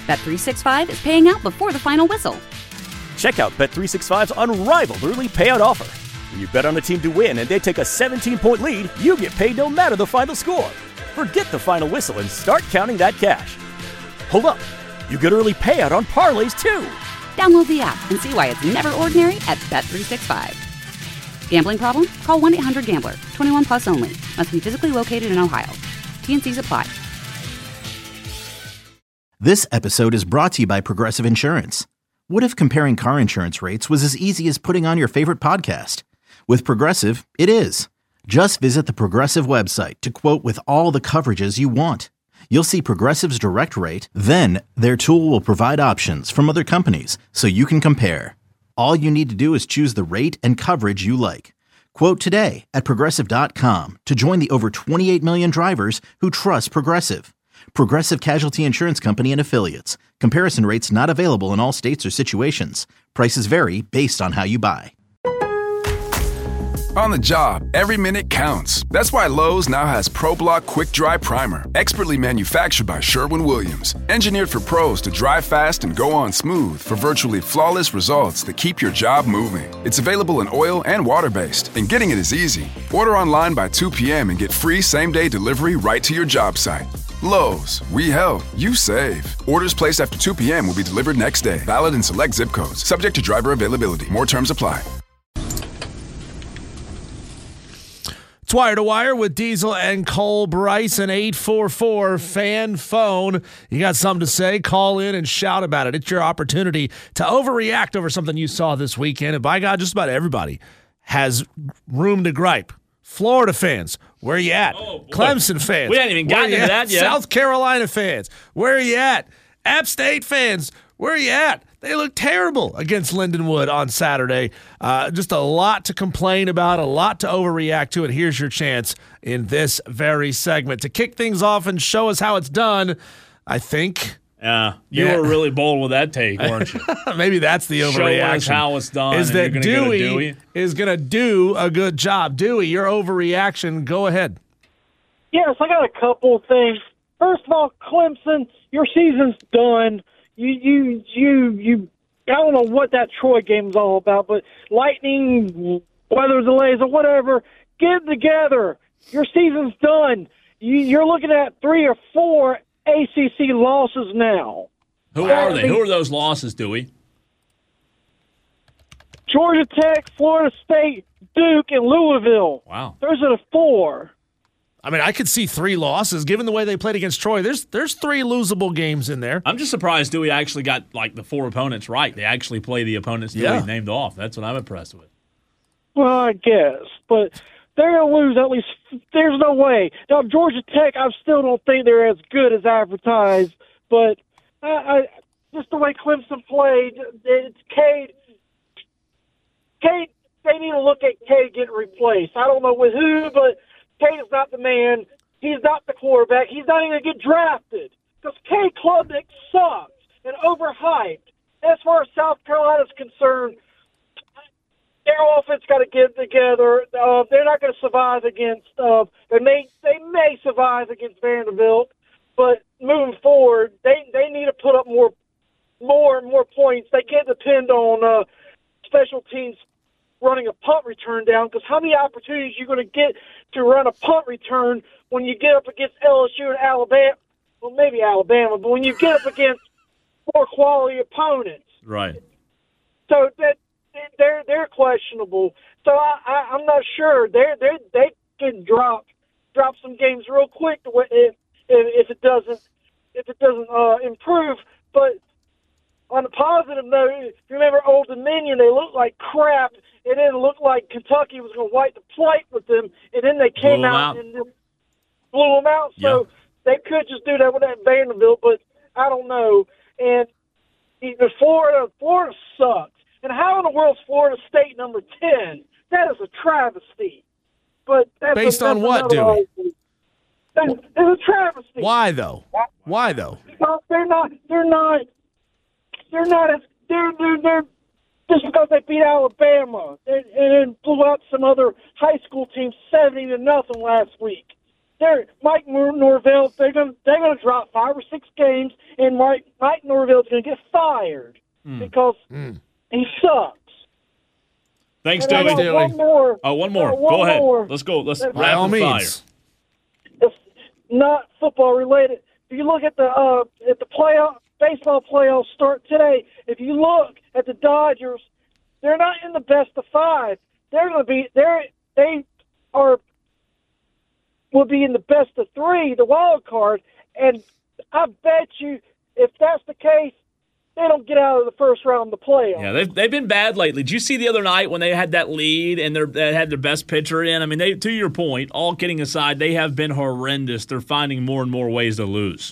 Bet365 is paying out before the final whistle. Check out Bet365's unrivaled early payout offer. When you bet on a team to win and they take a 17-point lead, you get paid no matter the final score. Forget the final whistle and start counting that cash. Hold up. You get early payout on parlays, too. Download the app and see why it's never ordinary at Bet365. Gambling problem? Call 1-800-GAMBLER. 21 plus only. Must be physically located in Ohio. T&Cs apply. This episode is brought to you by Progressive Insurance. What if comparing car insurance rates was as easy as putting on your favorite podcast? With Progressive, it is. Just visit the Progressive website to quote with all the coverages you want. You'll see Progressive's direct rate, then their tool will provide options from other companies so you can compare. All you need to do is choose the rate and coverage you like. Quote today at Progressive.com to join the over 28 million drivers who trust Progressive. Progressive Casualty Insurance Company and Affiliates. Comparison rates not available in all states or situations. Prices vary based on how you buy. On the job, every minute counts. That's why Lowe's now has ProBlock Quick Dry Primer, expertly manufactured by Sherwin-Williams. Engineered for pros to dry fast and go on smooth for virtually flawless results that keep your job moving. It's available in oil and water-based, and getting it is easy. Order online by 2 p.m. and get free same-day delivery right to your job site. Lowe's, we help, you save. Orders placed after 2 p.m. will be delivered next day. Valid in select zip codes. Subject to driver availability. More terms apply. It's Wire to Wire with Diesel and Cole Bryson, 844-FAN phone. You got something to say? Call in and shout about it. It's your opportunity to overreact over something you saw this weekend. And by God, just about everybody has room to gripe. Florida fans, where are you at? Clemson fans, we haven't even gotten into that yet. South Carolina fans, where are you at? App State fans, where are you at? They look terrible against Lindenwood on Saturday. Just a lot to complain about, a lot to overreact to, and here's your chance in this very segment. To kick things off and show us how it's done, I think. You were really bold with that take, weren't you? Maybe that's the overreaction. Show us how it's done. Is that Dewey is going to do a good job. Dewey, your overreaction, go ahead. Yes, I got a couple of things. First of all, Clemson, your season's done. You I don't know what that Troy game is all about, but lightning, weather delays, or whatever, get together. Your season's done. You're looking at 3 or 4 ACC losses now. Who are they? Who are those losses, Dewey? Georgia Tech, Florida State, Duke, and Louisville. Wow. Those are the 4. I mean, I could see 3 losses. Given the way they played against Troy, there's 3 losable games in there. I'm just surprised Dewey actually got the 4 opponents right. They actually play the opponents Dewey named off. That's what I'm impressed with. Well, I guess, but they're going to lose at least. There's no way. Now, Georgia Tech, I still don't think they're as good as advertised, but just the way Clemson played, it's Cade. They need to look at Cade getting replaced. I don't know with who, but Cade is not the man. He's not the quarterback. He's not even going to get drafted because Cade Klubnik sucks and overhyped. As far as South Carolina is concerned, their offense got to get together. They're not going to survive against. They may survive against Vanderbilt, but moving forward, they need to put up more and more points. They can't depend on special teams running a punt return down, because how many opportunities are you going to get to run a punt return when you get up against LSU and Alabama? Well, maybe Alabama, but when you get up against more quality opponents. Right. So that they're questionable. So I'm not sure. They can drop some games real quick if it doesn't improve. But on a positive note, if you remember Old Dominion, they looked like crap. It didn't look like Kentucky was going to wipe the plate with them, and then they came out and blew them out. So they could just do that with that Vanderbilt, but I don't know. And even Florida sucks. And how in the world is Florida State number 10? That is a travesty. But that's based on what, Dewey? It's a travesty. Why though? Because they're just because they beat Alabama and blew out some other high school team 70-0 last week. Mike Norvell. They're gonna drop 5 or 6 games, and Mike Norvell's gonna get fired because he sucks. Thanks, And Dewey. One more. Oh, one more. One Go ahead. more. Let's go. Let's By all rapid fire. means. It's not football related. If you look at the baseball playoffs start today, if you look at the Dodgers, they're not in the best of 5. They're going to be will be in the best of 3, the wild card, and I bet you if that's the case, they don't get out of the first round of the playoffs. Yeah, they've been bad lately. Did you see the other night when they had that lead and they had their best pitcher in? I mean, to your point, all kidding aside, they have been horrendous. They're finding more and more ways to lose.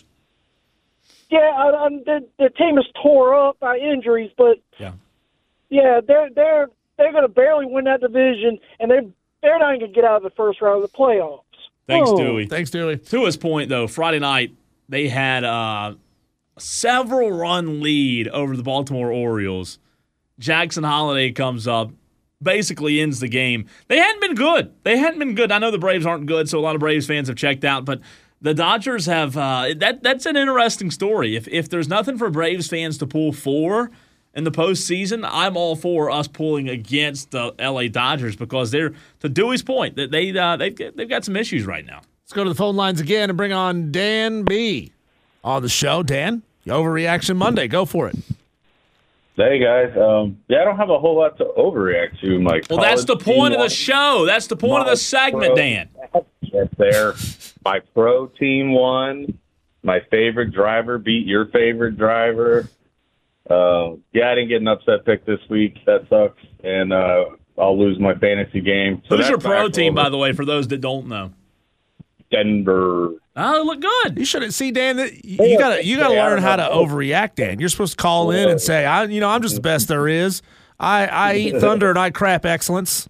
Yeah, the team is tore up by injuries, but yeah, they're going to barely win that division, and they're not going to get out of the first round of the playoffs. Thanks, Dewey. Thanks, Dewey. To his point, though, Friday night they had a several-run lead over the Baltimore Orioles. Jackson Holiday comes up, basically ends the game. They hadn't been good. I know the Braves aren't good, so a lot of Braves fans have checked out, but the Dodgers have that's an interesting story. If there's nothing for Braves fans to pull for in the postseason, I'm all for us pulling against the LA Dodgers because they're, to Dewey's point, that they've got some issues right now. Let's go to the phone lines again and bring on Dan B. on the show. Dan, Overreaction Monday. Go for it. Hey, guys. I don't have a whole lot to overreact to. Well, that's the point of the show. That's the point of the segment, Dan. There. My pro team won. My favorite driver beat your favorite driver. I didn't get an upset pick this week. That sucks. And I'll lose my fantasy game. So who's your pro team, by the way, for those that don't know? Denver. Oh, it looked good. You shouldn't see, Dan. You gotta learn how to overreact, Dan. You're supposed to call in and say, I'm just the best there is. I eat thunder and I crap excellence.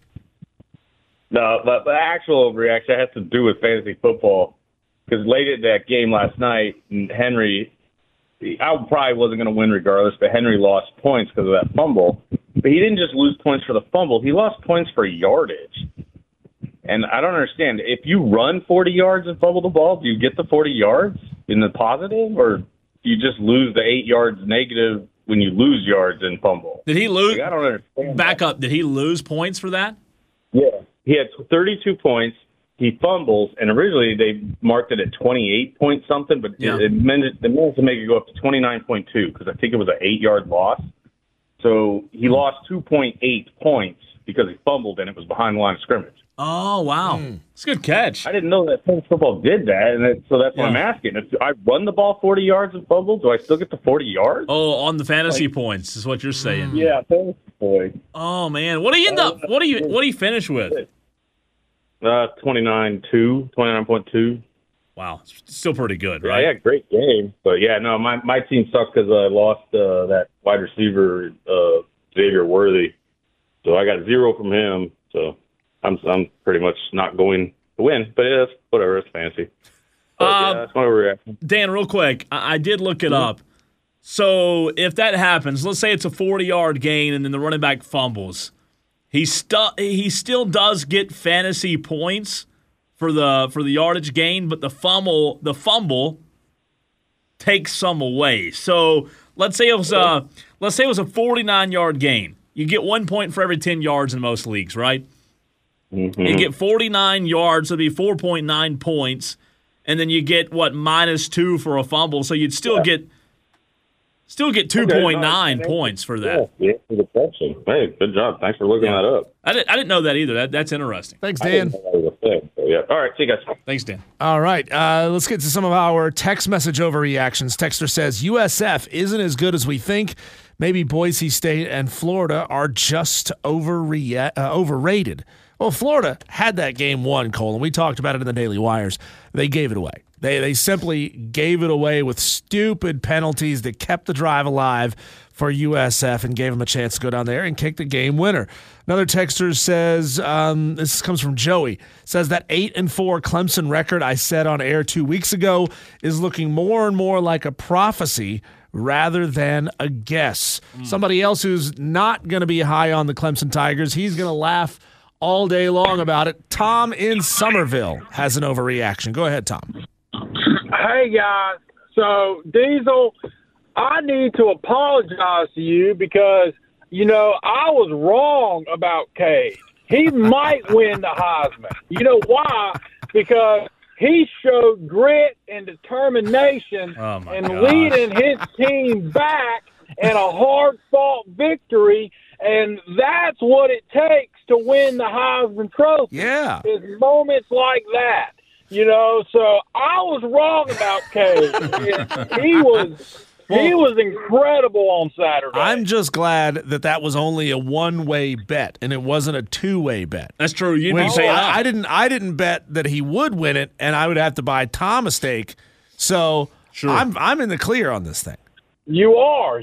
No, but the actual overreaction has to do with fantasy football. Because late in that game last night, Henry, I probably wasn't going to win regardless, but Henry lost points because of that fumble. But he didn't just lose points for the fumble. He lost points for yardage. And I don't understand. If you run 40 yards and fumble the ball, do you get the 40 yards in the positive? Or do you just lose the 8 yards negative when you lose yards and fumble? Did he lose? I don't understand. Back up. Did he lose points for that? Yeah. He had 32 points. He fumbles, and originally they marked it at 28 point something, but they managed to make it go up to 29.2 because I think it was an 8-yard loss. So he lost 2.8 points because he fumbled and it was behind the line of scrimmage. Oh, wow. It's a good catch. I didn't know that fantasy football did that, and so that's what I'm asking. If I run the ball 40 yards and fumble, do I still get the 40 yards? Oh, on the fantasy points is what you're saying. Yeah, fantasy points. Oh, man. What do you end up? What do you finish with? 29.2. Wow, still pretty good, right? Yeah, great game. But my team sucks because I lost that wide receiver Xavier Worthy, so I got 0 from him. So I'm pretty much not going to win. But it's whatever, it's fancy. But, that's my reaction. Dan, real quick, I did look it up. So if that happens, let's say it's a 40-yard gain and then the running back fumbles. He still does get fantasy points for the yardage gain, but the fumble takes some away. So let's say it was a 49-yard gain. You get 1 point for every 10 yards in most leagues, right? Mm-hmm. You get 49 yards, so it'd be 4.9 points, and then you get -2 for a fumble, so you'd still get 2.9 points for that. Yeah, for the question. Hey, good job. Thanks for looking that up. I didn't know that either. That's interesting. Thanks, Dan. All right, see you guys. Thanks, Dan. All right, let's get to some of our text message overreactions. Texter says, USF isn't as good as we think. Maybe Boise State and Florida are just overrated. Well, Florida had that game won, Cole, and we talked about it in the Daily Wires. They gave it away. They simply gave it away with stupid penalties that kept the drive alive for USF and gave them a chance to go down there and kick the game winner. Another texter says, this comes from Joey, says that 8-4 Clemson record I said on air 2 weeks ago is looking more and more like a prophecy rather than a guess. Somebody else who's not going to be high on the Clemson Tigers, he's going to laugh all day long about it. Tom in Somerville has an overreaction. Go ahead, Tom. Hey, guys. So, Diesel, I need to apologize to you because, I was wrong about Cade. He might win the Heisman. You know why? Because he showed grit and determination and leading his team back in a hard-fought victory, and that's what it takes to win the Heisman Trophy. Yeah. Is moments like that. So I was wrong about Cade. He was incredible on Saturday. I'm just glad that was only a one-way bet and it wasn't a two-way bet. That's true. You'd be saying I didn't bet that he would win it, and I would have to buy Tom a steak. So sure. I'm in the clear on this thing. You are.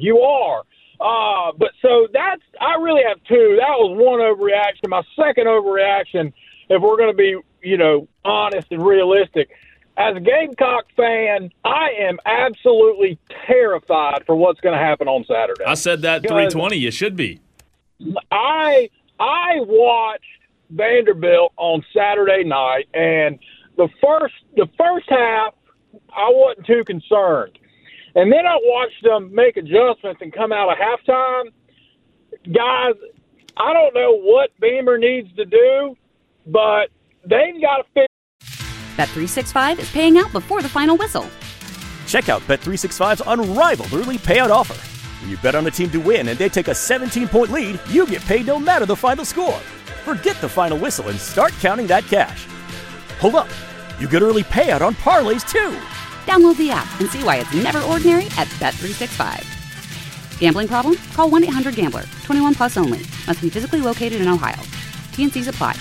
But so I really have two. That was one overreaction. My second overreaction, if we're going to be, honest and realistic, as a Gamecock fan, I am absolutely terrified for what's going to happen on Saturday. I said that 320. You should be. I watched Vanderbilt on Saturday night, and the first half, I wasn't too concerned. And then I watched them make adjustments and come out of halftime. Guys, I don't know what Beamer needs to do, but they've got to figure. Bet365 is paying out before the final whistle. Check out Bet365's unrivaled early payout offer. When you bet on a team to win and they take a 17-point lead, you get paid no matter the final score. Forget the final whistle and start counting that cash. Hold up. You get early payout on parlays, too. Download the app and see why it's never ordinary at Bet365. Gambling problem? Call 1-800-GAMBLER. 21 plus only. Must be physically located in Ohio. T&Cs apply.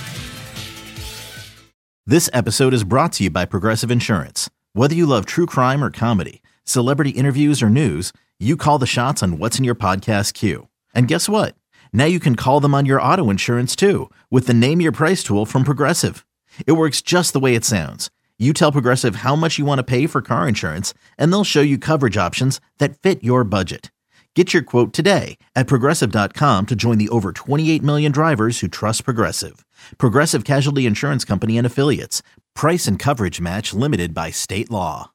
This episode is brought to you by Progressive Insurance. Whether you love true crime or comedy, celebrity interviews or news, you call the shots on what's in your podcast queue. And guess what? Now you can call them on your auto insurance too with the Name Your Price tool from Progressive. It works just the way it sounds. You tell Progressive how much you want to pay for car insurance, and they'll show you coverage options that fit your budget. Get your quote today at Progressive.com to join the over 28 million drivers who trust Progressive. Progressive Casualty Insurance Company and Affiliates. Price and coverage match limited by state law.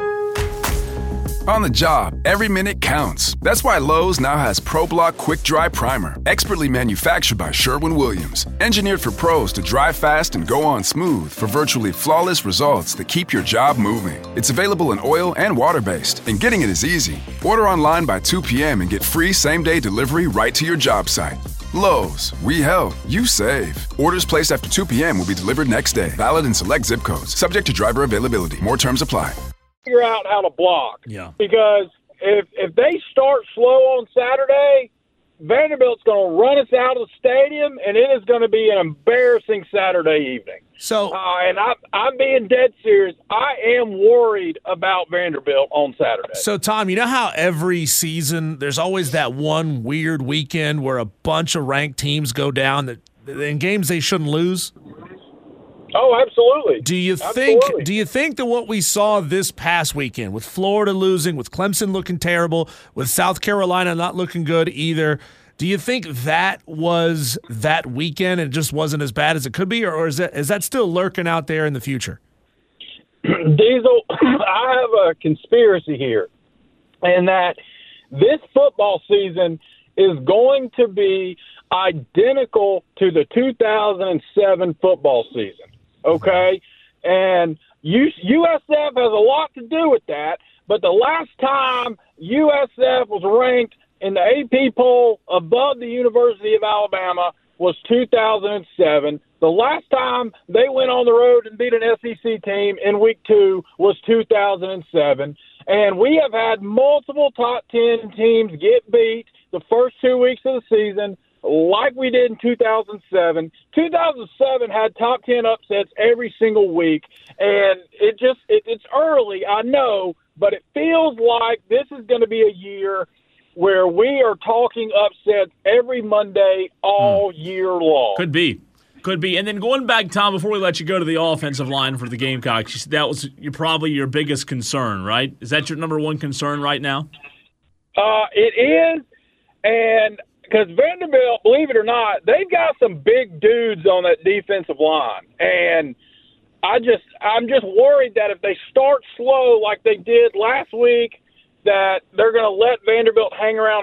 On the job, every minute counts. That's why Lowe's now has ProBlock Quick Dry Primer, expertly manufactured by Sherwin-Williams. Engineered for pros to dry fast and go on smooth for virtually flawless results that keep your job moving. It's available in oil and water-based, and getting it is easy. Order online by 2 p.m. and get free same-day delivery right to your job site. Lowe's, we help, you save. Orders placed after 2 p.m. will be delivered next day. Valid in select zip codes. Subject to driver availability. More terms apply. Figure out how to block. Yeah. Because if they start slow on Saturday, Vanderbilt's going to run us out of the stadium, and it is going to be an embarrassing Saturday evening. So, and I'm being dead serious. I am worried about Vanderbilt on Saturday. So, Tom, you know how every season there's always that one weird weekend where a bunch of ranked teams go down that in games they shouldn't lose? Oh, absolutely. Do you think that what we saw this past weekend with Florida losing, with Clemson looking terrible, with South Carolina not looking good either, do you think that was that weekend and it just wasn't as bad as it could be, or is that still lurking out there in the future? Diesel, I have a conspiracy here, and that this football season is going to be identical to the 2007 football season. Okay, and USF has a lot to do with that, but the last time USF was ranked in the AP poll above the University of Alabama was 2007. The last time they went on the road and beat an SEC team in week 2 was 2007. And we have had multiple top 10 teams get beat the first 2 weeks of the season, like we did in 2007. 2007 had top 10 upsets every single week, and it's early, I know, but it feels like this is going to be a year where we are talking upsets every Monday all year long. Could be. And then going back, Tom, before we let you go to the offensive line for the Gamecocks, you said that was probably your biggest concern, right? Is that your number one concern right now? It is, and because Vanderbilt, believe it or not, they've got some big dudes on that defensive line, and I'm just worried that if they start slow like they did last week, that they're going to let Vanderbilt hang around.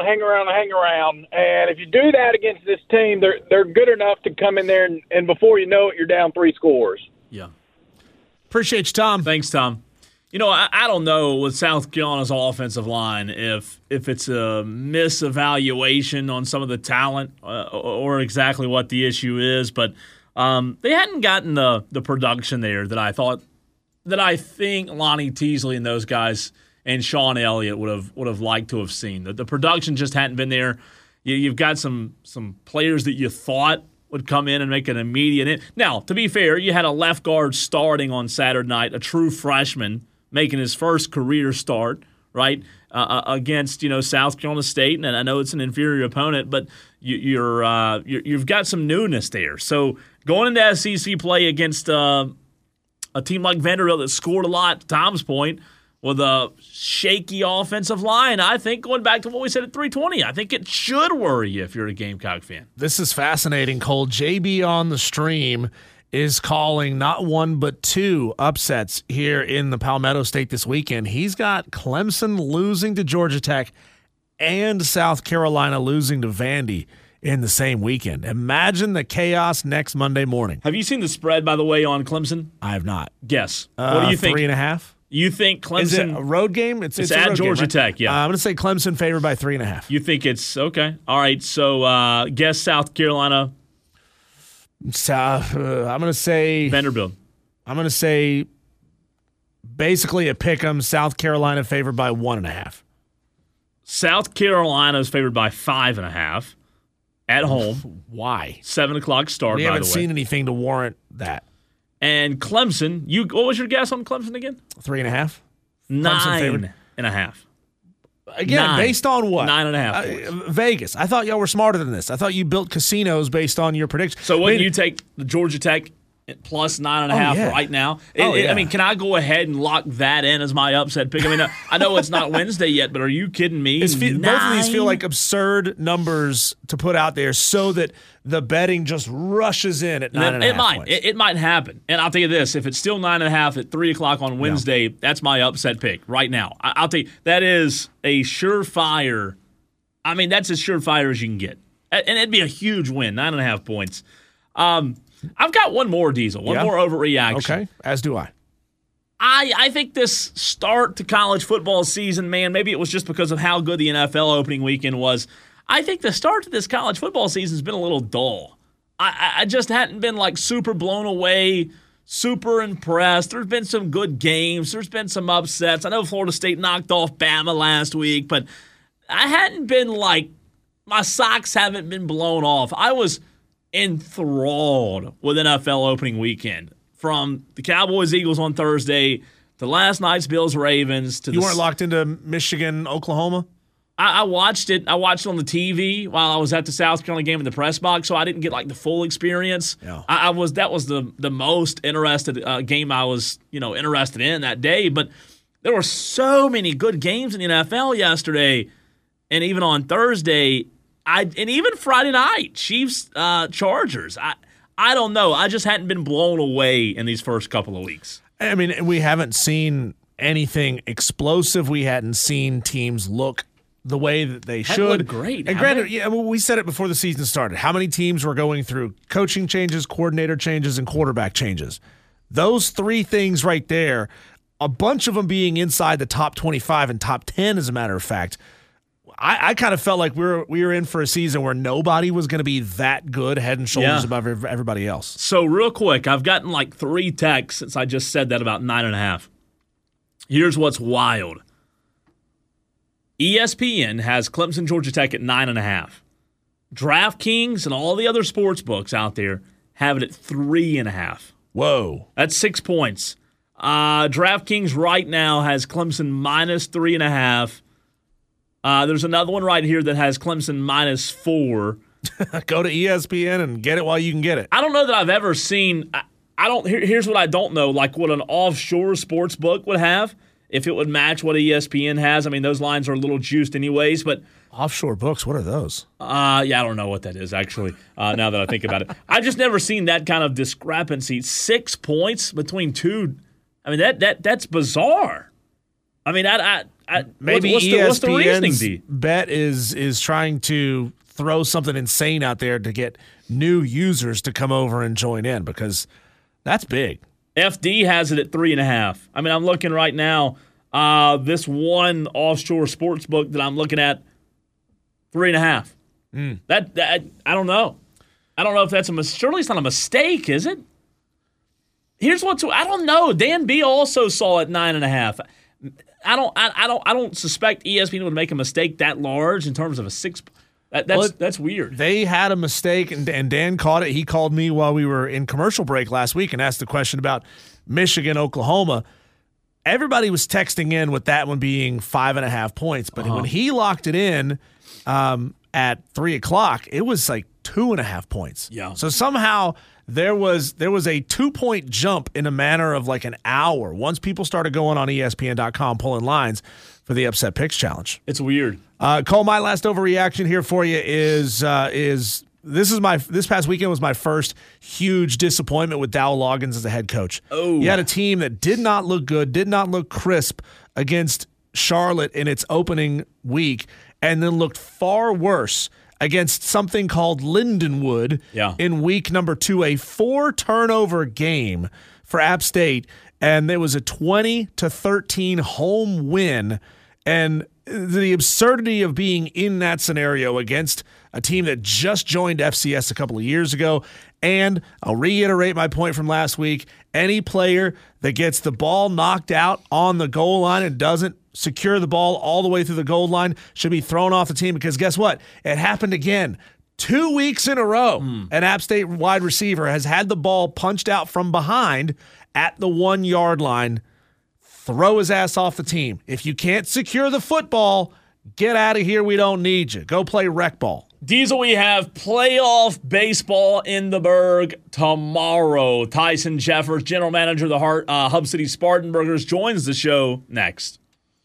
And if you do that against this team, they're good enough to come in there and before you know it, you're down 3 scores. Yeah. Appreciate you, Tom. Thanks, Tom. You know, I don't know with South Carolina's offensive line if it's a misevaluation on some of the talent or exactly what the issue is, but they hadn't gotten the production there that I think Lonnie Teasley and those guys and Sean Elliott would have liked to have seen. The production just hadn't been there. You've got some players that you thought would come in and make an immediate. Now, to be fair, you had a left guard starting on Saturday night, a true freshman making his first career start, right, against South Carolina State, and I know it's an inferior opponent, but you've got some newness there. So going into SEC play against a team like Vanderbilt that scored a lot, to Tom's point, with a shaky offensive line, I think going back to what we said at 320, I think it should worry you if you're a Gamecock fan. This is fascinating, Cole. JB on the stream is calling not one but 2 upsets here in the Palmetto State this weekend. He's got Clemson losing to Georgia Tech and South Carolina losing to Vandy in the same weekend. Imagine the chaos next Monday morning. Have you seen the spread, by the way, on Clemson? I have not. Guess. What do you think? 3.5. You think Clemson? Is it a road game? It's at Georgia game, right? Tech, yeah. I'm going to say Clemson favored by 3.5. You think it's okay? All right, so guess South Carolina. I'm going to say Vanderbilt. I'm going to say basically a pick 'em. South Carolina favored by 1.5. South Carolina is favored by 5.5 at home. Why? 7 o'clock start. We by haven't the way. seen anything to warrant that. And Clemson, what was your guess on Clemson again? 3.5. 9.5. Again, 9. Based on what? 9.5. Vegas. I thought y'all were smarter than this. I thought you built casinos based on your predictions. So wouldn't you take the Georgia Tech plus 9.5 right now? I mean, can I go ahead and lock that in as my upset pick? I mean, I know it's not Wednesday yet, but are you kidding me? Both of these feel like absurd numbers to put out there so that the betting just rushes in at 9.5. It might happen. And I'll tell you this, if it's still 9.5 at 3 o'clock on Wednesday, that's my upset pick right now. I'll tell you, that is a surefire. I mean, that's as surefire as you can get. And it'd be a huge win, 9.5 points. I've got one more, Diesel, one more overreaction. Okay, as do I. I think this start to college football season, man, maybe it was just because of how good the NFL opening weekend was. I think the start to this college football season has been a little dull. I just hadn't been like super blown away, super impressed. There's been some good games. There's been some upsets. I know Florida State knocked off Bama last week, but I hadn't been like, my socks haven't been blown off. I was enthralled with NFL opening weekend. From the Cowboys-Eagles on Thursday to last night's Bills-Ravens. You weren't locked into Michigan, Oklahoma? I watched it. I watched it on the TV while I was at the South Carolina game in the press box, so I didn't get like the full experience. Yeah. That was the most interested game I was interested in that day. But there were so many good games in the NFL yesterday, and even on Thursday, and even Friday night, Chiefs Chargers. I don't know. I just hadn't been blown away in these first couple of weeks. I mean, we haven't seen anything explosive. We hadn't seen teams look the way that they should. Looked great. And granted, we said it before the season started. How many teams were going through coaching changes, coordinator changes, and quarterback changes? Those 3 things right there, a bunch of them being inside the top 25 and top 10, as a matter of fact. I kind of felt like we were in for a season where nobody was going to be that good, head and shoulders above everybody else. So real quick, I've gotten like 3 texts since I just said that about 9.5. Here's what's wild. ESPN has Clemson, Georgia Tech at 9.5. DraftKings and all the other sports books out there have it at 3.5. Whoa. That's 6 points. DraftKings right now has Clemson minus 3.5. There's another one right here that has Clemson minus 4. Go to ESPN and get it while you can get it. I don't know that I've ever seen. Here's what I don't know. Like what an offshore sports book would have if it would match what ESPN has. I mean, those lines are a little juiced anyways, but Offshore books, what are those? yeah, I don't know what that is, actually, now that I think about it. I've just never seen that kind of discrepancy. 6 points between two. I mean, that's bizarre. I mean, maybe what's the reasoning, ESPN's D? bet is trying to throw something insane out there to get new users to come over and join in, because that's big. FD has it at 3.5. I mean, I'm looking right now. This one offshore sports book that I'm looking at, 3.5. That I don't know. I don't know if that's surely it's not a mistake, is it? Here's I don't know. Dan B also saw it 9.5. I don't suspect ESPN would make a mistake that large in terms of a 6. That's weird. They had a mistake, and Dan caught it. He called me while we were in commercial break last week and asked the question about Michigan, Oklahoma. Everybody was texting in with that one being 5.5 points, but when he locked it in at 3 o'clock, it was like 2.5 points. Yeah. So somehow there was a 2-point jump in a matter of like an hour once people started going on ESPN.com pulling lines for the Upset Picks Challenge. It's weird. Cole, my last overreaction here for you is this past weekend was my first huge disappointment with Dowell Loggins as a head coach. Oh. You had a team that did not look good, did not look crisp against Charlotte in its opening week, and then looked far worse against something called Lindenwood in week number 2, a 4-turnover game for App State, and there was a 20-13 home win. And the absurdity of being in that scenario against a team that just joined FCS a couple of years ago. And I'll reiterate my point from last week. Any player that gets the ball knocked out on the goal line and doesn't secure the ball all the way through the goal line should be thrown off the team, because guess what? It happened again. 2 weeks in a row, an App State wide receiver has had the ball punched out from behind at the 1-yard line. Throw his ass off the team. If you can't secure the football, get out of here. We don't need you. Go play rec ball. Diesel, we have playoff baseball in the Berg tomorrow. Tyson Jeffers, general manager of the Hub City Spartanburgers, joins the show next.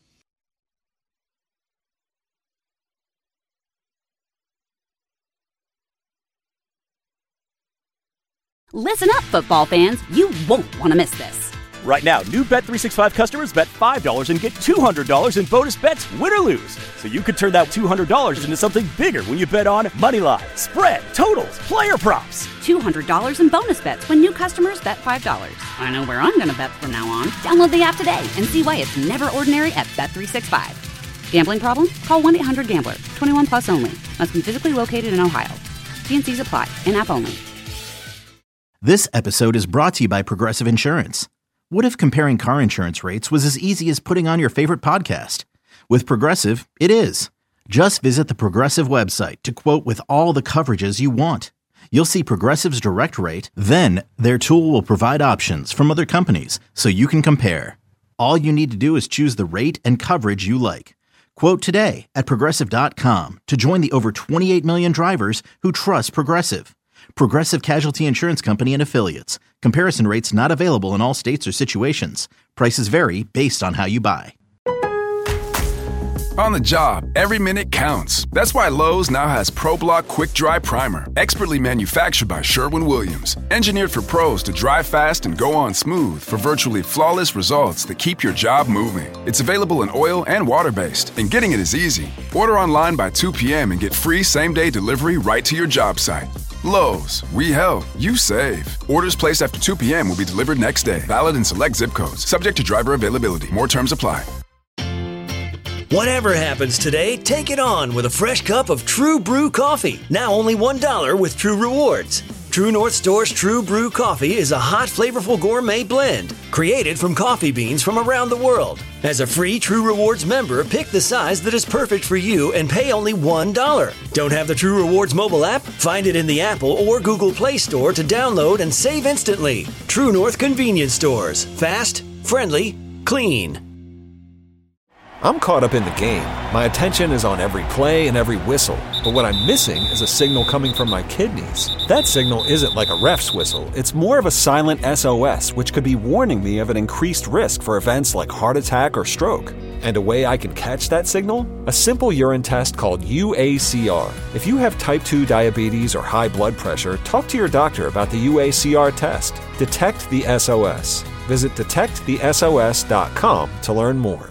Listen up, football fans. You won't want to miss this. Right now, new Bet365 customers bet $5 and get $200 in bonus bets, win or lose. So you could turn that $200 into something bigger when you bet on moneyline, spread, totals, player props. $200 in bonus bets when new customers bet $5. I know where I'm going to bet from now on. Download the app today and see why it's never ordinary at Bet365. Gambling problem? Call 1-800-GAMBLER. 21 plus only. Must be physically located in Ohio. T&Cs apply. In-app only. This episode is brought to you by Progressive Insurance. What if comparing car insurance rates was as easy as putting on your favorite podcast? With Progressive, it is. Just visit the Progressive website to quote with all the coverages you want. You'll see Progressive's direct rate, then their tool will provide options from other companies so you can compare. All you need to do is choose the rate and coverage you like. Quote today at Progressive.com to join the over 28 million drivers who trust Progressive. Progressive Casualty Insurance Company and Affiliates. Comparison rates not available in all states or situations. Prices vary based on how you buy. On the job, every minute counts. That's why Lowe's now has ProBlock Quick Dry Primer, expertly manufactured by Sherwin-Williams. Engineered for pros to dry fast and go on smooth for virtually flawless results that keep your job moving. It's available in oil and water-based, and getting it is easy. Order online by 2 p.m. and get free same-day delivery right to your job site. Lowe's, we help, you save. Orders placed after 2 p.m. will be delivered next day. Valid in select zip codes. Subject to driver availability. More terms apply. Whatever happens today, take it on with a fresh cup of True Brew coffee. Now only $1 with True Rewards. True North Store's True Brew coffee is a hot, flavorful gourmet blend created from coffee beans from around the world. As a free True Rewards member, pick the size that is perfect for you and pay only $1. Don't have the True Rewards mobile app? Find it in the Apple or Google Play Store to download and save instantly. True North Convenience Stores. Fast, friendly, clean. I'm caught up in the game. My attention is on every play and every whistle. But what I'm missing is a signal coming from my kidneys. That signal isn't like a ref's whistle. It's more of a silent SOS, which could be warning me of an increased risk for events like heart attack or stroke. And a way I can catch that signal? A simple urine test called UACR. If you have type 2 diabetes or high blood pressure, talk to your doctor about the UACR test. Detect the SOS. Visit detectthesos.com to learn more.